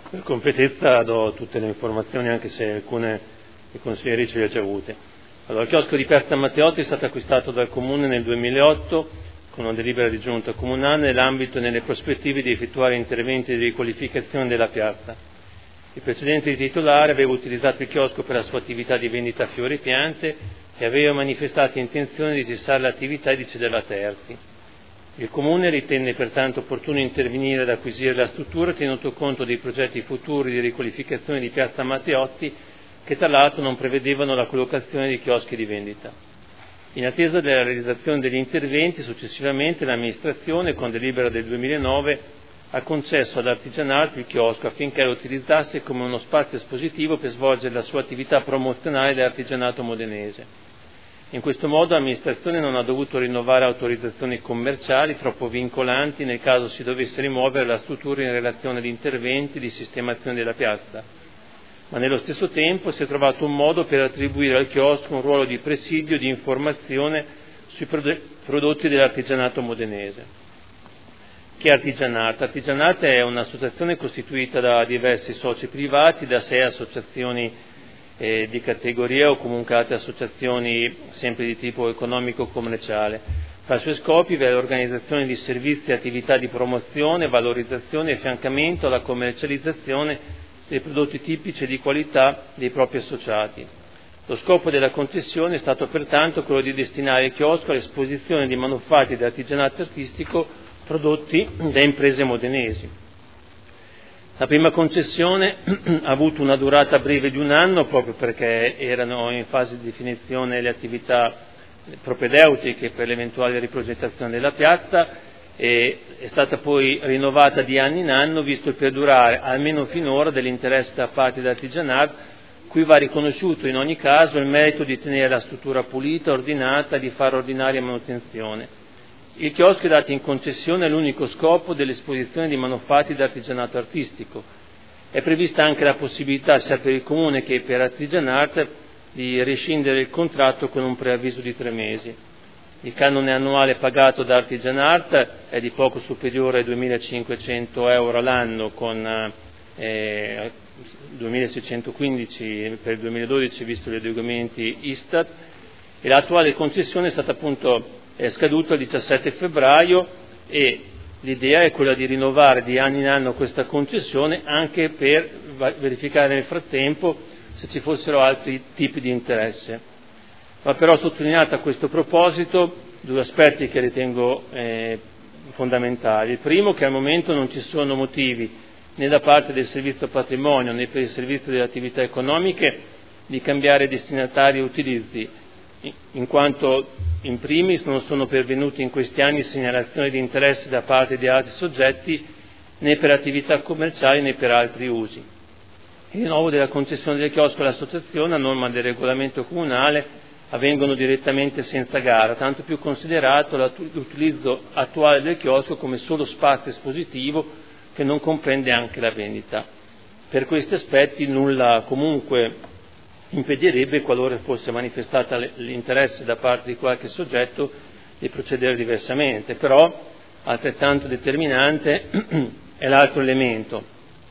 Per completezza do tutte le informazioni, anche se alcune i consiglieri ce le ha già avute. Allora, il chiosco di Piazza Matteotti è stato acquistato dal Comune nel 2008 con una delibera di giunta comunale nell'ambito e nelle prospettive di effettuare interventi di riqualificazione della piazza. Il precedente titolare aveva utilizzato il chiosco per la sua attività di vendita fiori e piante e aveva manifestato intenzione di cessare l'attività e di cederla a terzi. Il Comune ritenne pertanto opportuno intervenire ad acquisire la struttura tenuto conto dei progetti futuri di riqualificazione di Piazza Matteotti che tra l'altro non prevedevano la collocazione di chioschi di vendita. In attesa della realizzazione degli interventi, successivamente l'amministrazione, con delibera del 2009, ha concesso ad Artigianart il chiosco affinché lo utilizzasse come uno spazio espositivo per svolgere la sua attività promozionale dell'artigianato modenese. In questo modo l'amministrazione non ha dovuto rinnovare autorizzazioni commerciali troppo vincolanti nel caso si dovesse rimuovere la struttura in relazione agli interventi di sistemazione della piazza, ma nello stesso tempo si è trovato un modo per attribuire al chiosco un ruolo di presidio e di informazione sui prodotti dell'artigianato modenese. Che è Artigianart? Artigianart è un'associazione costituita da diversi soci privati, da 6 associazioni di categoria o comunque altre associazioni sempre di tipo economico-commerciale. Fra i suoi scopi vi è l'organizzazione di servizi e attività di promozione, valorizzazione e affiancamento alla commercializzazione dei prodotti tipici e di qualità dei propri associati. Lo scopo della concessione è stato pertanto quello di destinare il chiosco all'esposizione di manufatti di artigianato artistico prodotti da imprese modenesi. La prima concessione ha avuto una durata breve di 1 anno proprio perché erano in fase di definizione le attività propedeutiche per l'eventuale riprogettazione della piazza e è stata poi rinnovata di anno in anno visto il perdurare almeno finora dell'interesse da parte dell'Artigianart, cui va riconosciuto in ogni caso il merito di tenere la struttura pulita, ordinata e di fare ordinaria manutenzione. Il chiosco è dato in concessione all'unico scopo dell'esposizione di manufatti d'artigianato artistico. È prevista anche la possibilità sia per il Comune che per Artigianart di rescindere il contratto con un preavviso di 3 mesi. Il canone annuale pagato da Artigianart è di poco superiore ai 2.500 euro all'anno con 2.615 per il 2012 visto gli adeguamenti Istat e l'attuale concessione è stata appunto scaduto il 17 febbraio e l'idea è quella di rinnovare di anno in anno questa concessione anche per verificare nel frattempo se ci fossero altri tipi di interesse. Va però sottolineato a questo proposito 2 aspetti che ritengo fondamentali. Il primo, che al momento non ci sono motivi né da parte del servizio patrimonio né per il servizio delle attività economiche di cambiare destinatari e utilizzi, in quanto in primis non sono pervenuti in questi anni segnalazioni di interesse da parte di altri soggetti né per attività commerciali né per altri usi. Il rinnovo della concessione del chiosco all'associazione a norma del regolamento comunale avvengono direttamente senza gara, tanto più considerato l'utilizzo attuale del chiosco come solo spazio espositivo che non comprende anche la vendita. Per questi aspetti nulla comunque impedirebbe, qualora fosse manifestata l'interesse da parte di qualche soggetto, di procedere diversamente. Però altrettanto determinante è l'altro elemento.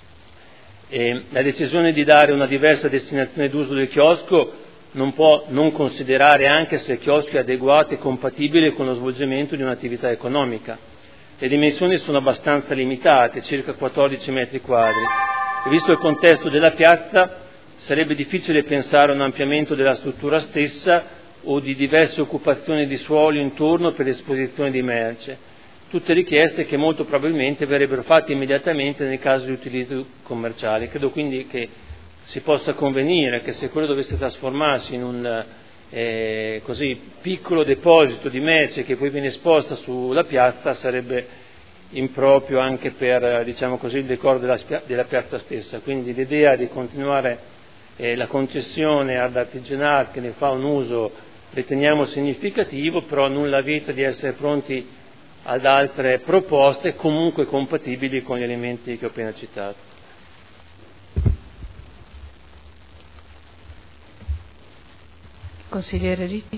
La decisione di dare una diversa destinazione d'uso del chiosco non può non considerare anche se il chiosco è adeguato e compatibile con lo svolgimento di un'attività economica. Le dimensioni sono abbastanza limitate, circa 14 metri quadri, e visto il contesto della piazza sarebbe difficile pensare a un ampliamento della struttura stessa o di diverse occupazioni di suolo intorno per l'esposizione di merce, tutte richieste che molto probabilmente verrebbero fatte immediatamente nel caso di utilizzo commerciale. Credo quindi che si possa convenire che se quello dovesse trasformarsi in un così piccolo deposito di merce che poi viene esposta sulla piazza sarebbe improprio anche per il decoro della piazza stessa. Quindi l'idea di continuare la concessione ad Artigianart che ne fa un uso riteniamo significativo, però nulla vieta di essere pronti ad altre proposte comunque compatibili con gli elementi che ho appena citato. Consigliere Ricci.